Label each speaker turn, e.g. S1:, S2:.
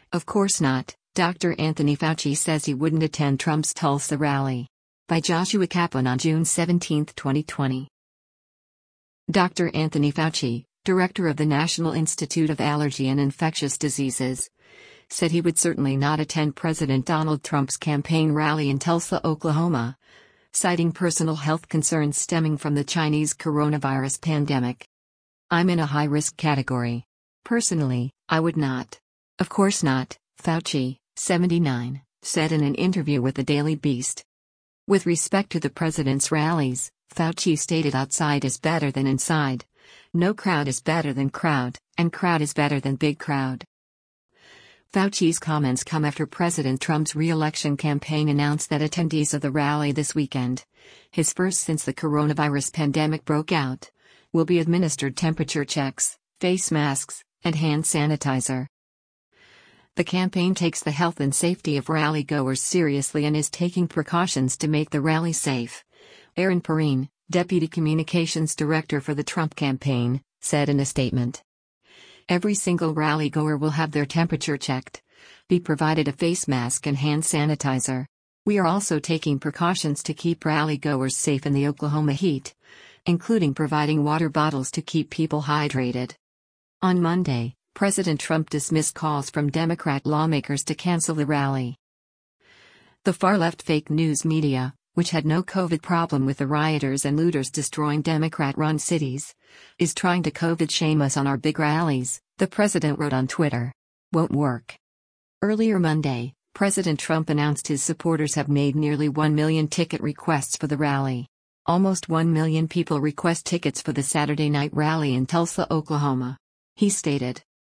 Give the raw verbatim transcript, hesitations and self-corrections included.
S1: Of course not, Doctor Anthony Fauci says he wouldn't attend Trump's Tulsa rally. By Joshua Kaplan on June seventeenth, twenty twenty. Doctor Anthony Fauci, director of the National Institute of Allergy and Infectious Diseases, said he would certainly not attend President Donald Trump's campaign rally in Tulsa, Oklahoma, citing personal health concerns stemming from the Chinese coronavirus pandemic. "I'm in a high-risk category. Personally, I would not." Of course not, Fauci, seventy-nine, said in an interview with the Daily Beast. With respect to the president's rallies, Fauci stated outside is better than inside. No crowd is better than crowd, and crowd is better than big crowd. Fauci's comments come after President Trump's re-election campaign announced that attendees of the rally this weekend, his first since the coronavirus pandemic broke out, will be administered temperature checks, face masks, and hand sanitizer. The campaign takes the health and safety of rally-goers seriously and is taking precautions to make the rally safe, Aaron Perine, Deputy Communications Director for the Trump campaign, said in a statement. Every single rally-goer will have their temperature checked, be provided a face mask and hand sanitizer. We are also taking precautions to keep rally-goers safe in the Oklahoma heat, including providing water bottles to keep people hydrated. On Monday, President Trump dismissed calls from Democrat lawmakers to cancel the rally. The far-left fake news media, which had no COVID problem with the rioters and looters destroying Democrat-run cities, is trying to COVID shame us on our big rallies, the president wrote on Twitter. Won't work. Earlier Monday, President Trump announced his supporters have made nearly one million ticket requests for the rally. Almost one million people request tickets for the Saturday night rally in Tulsa, Oklahoma. He stated,